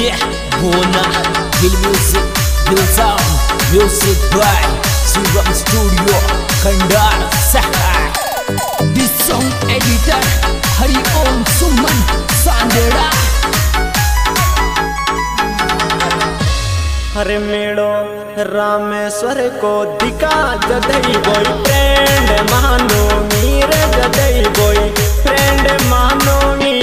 Seni Bona Dil Music Dil Sound Music by Sugam Studio Kandar Sahar. This song editor Hari Om Suman Sandera. हरे मेड़ो रामेश्वर को दिखा जदई बोई friend मानो मीर जदई बोई फ्रेंड मानो मी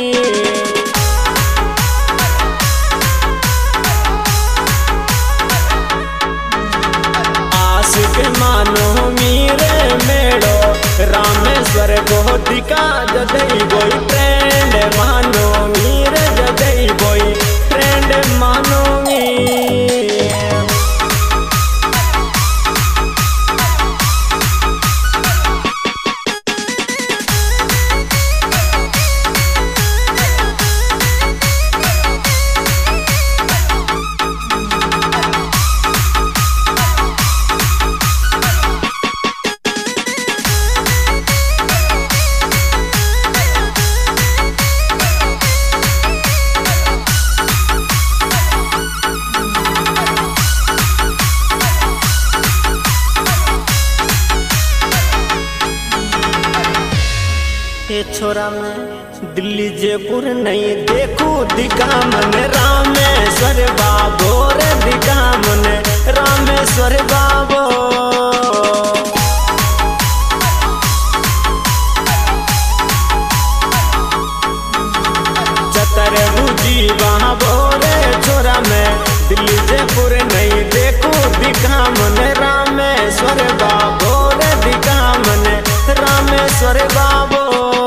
आशिक मानो मीर मेड़ो रामेश्वर को दिखा जदई बोई फ्रेंड मानो मीर जदई बोई फ्रेंड मानो मी। ये छोरा में दिल्ली जयपुर नहीं देखू दिखा मन रामेश्वर बाबो रे दिखा मन रामेश्वर बाबो। चतुर्भुजी बाबो रे छोरा में दिल्ली जयपुर नहीं देखू दिखा मन रामेश्वर बाबो रे दिखा मन रामेश्वर बाबो।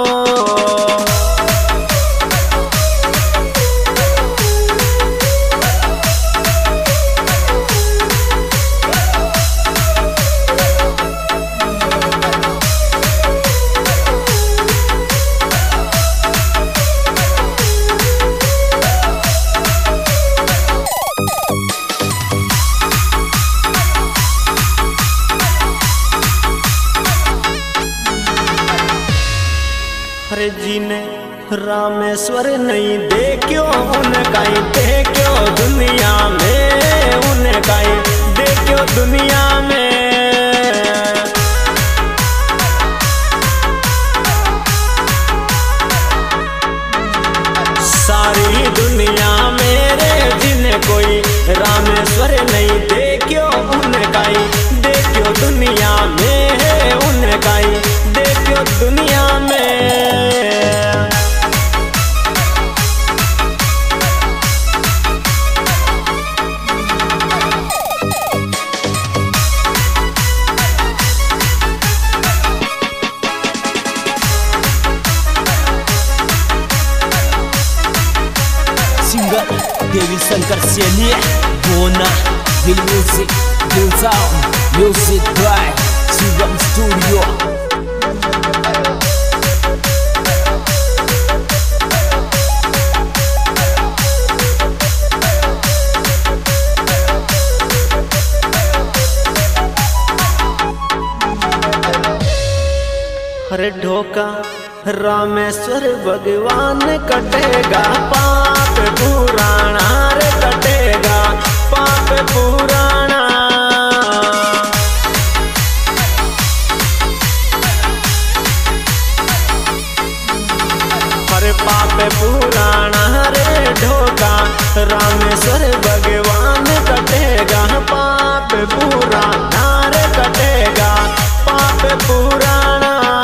हरे जी ने रामेश्वर नहीं देखो उनका ही देखो दुनिया में उनका ही देखो दुनिया में। सारी दुनिया मेरे जिन कोई रामेश्वर नहीं देखो उनका ही देखो दुनिया में उनका ही देखो दुनिया में। Singer Devi Shankar Seni Bona Dil Music Dil Sound Music by Sugam Studio. हरे ढोका रामेश्वर भगवान कटेगा पाप पुराना रे कटेगा पाप पुराना। हरे पाप पुराना रे ढोका रामेश्वर भगवान कटेगा पाप पुराना रे कटेगा पाप पुराना।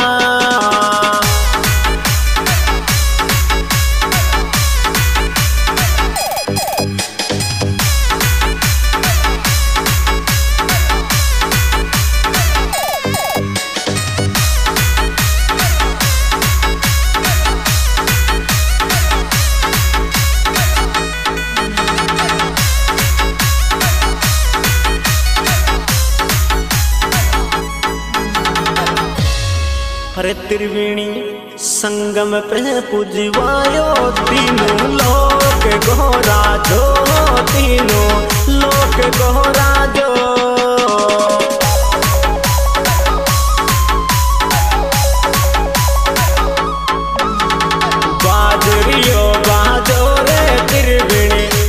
हरे त्रिवेणी संगम पे पूजवायो तीनों लोक गोरा जो तीनों लोक गोरा जो। बाजरियो बाजो रे त्रिवेणी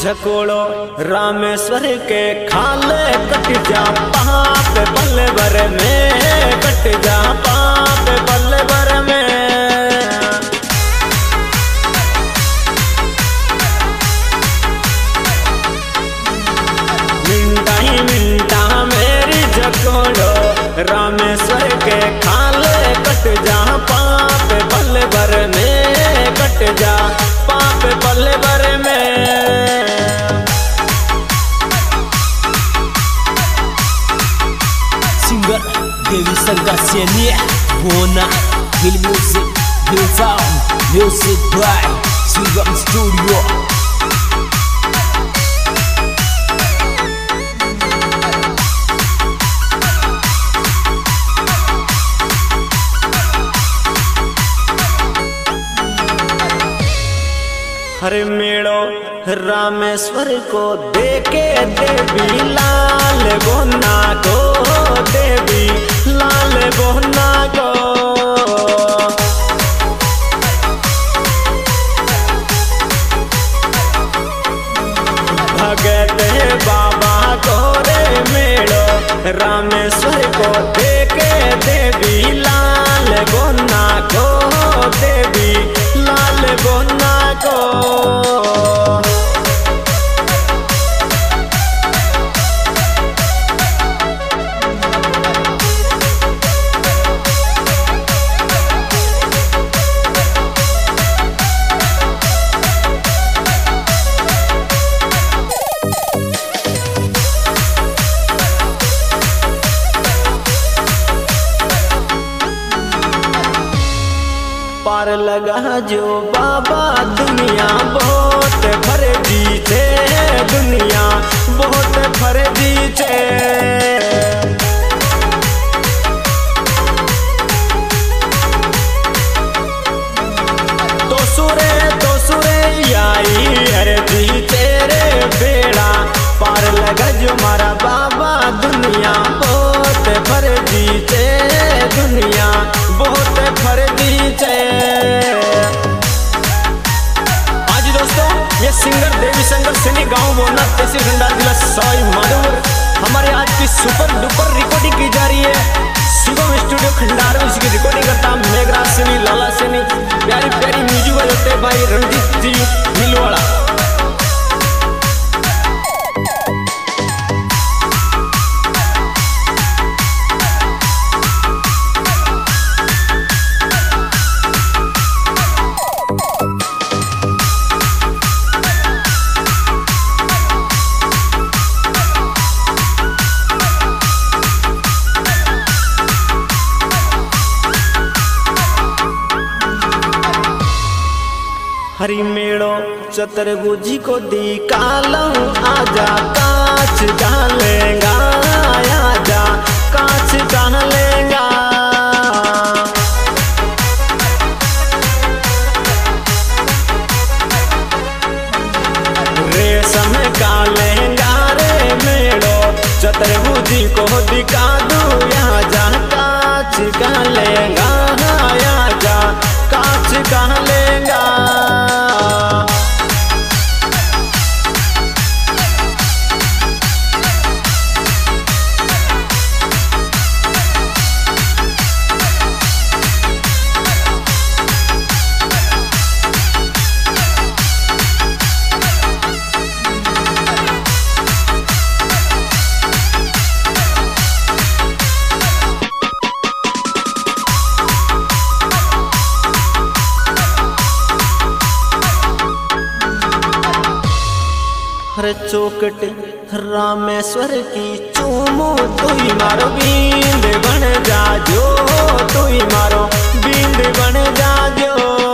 झकोड़ो रामेश्वर के खाले कट जा पाप पल भर में कट जा पाप पल भर में मिंटा ही मिंटा मेरी झकोड़ो रामेश्वर के खाले कट जा पाप पल भर में कट जा पाप पल भर में। सिंगर देवी शंकर सैनी बोना दिल म्यूजिक दिल sound music by Shivam studio. हरे मेड़ो रामेश्वर को देके देवी लाल बोना को देवी लाल बोना को भगत बाबा को रे मेड़ो रामेश्वर को देके देवी लाल बोना को देवी लाल बोना को। पार लगा जो बाबा दुनिया बहुत फर्जी थे दुनिया बहुत फर्जी थे। तो सुरे आई अर्जी तेरे बेड़ा पार लगा जो मारा बाबा दुनिया बहुत फर्जी थे दुनिया बहुत फर्जी थे। आज दोस्तों ये सिंगर देवी शंकर सैनी गांव बोना तहसील खंडार जिला सवाई माधोपुर हमारे आज की सुपर डुपर रिकॉर्डिंग की जा रही है शिवम स्टूडियो खंडार में। इसकी रिकॉर्डिंग करता मेघराज सैनी लाला सैनी प्यारी प्यारी म्यूजिक बजाते भाई रणजीत जी मिलवाड़ा। हरी मेड़ो चतुर्भुजी को दिखालो आजा कांच डालेगा आजा कांच डालेगा। रेशम का लहंगा रे मेड़ो चतुर्भुजी को दिखा दू आजा कांच का लहंगा आजा कांच का लहंगा। हर चौकट रामेश्वर की चूमो तुई मारो बींद बन जाजो तुई मारो बींद बन जाजो।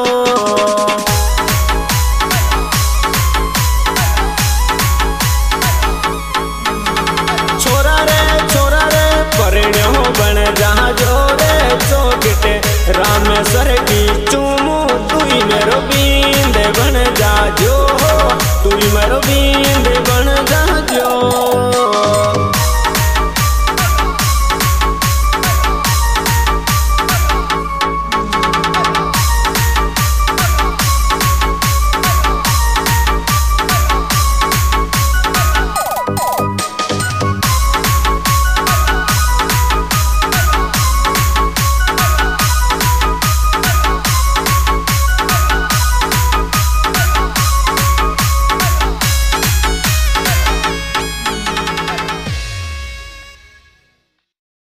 छोरा रे परिण्यो बन जाजो रे चौकट रामेश्वर की चूमो तुई मेरो बींद बन जाजो तुई मेरो बींद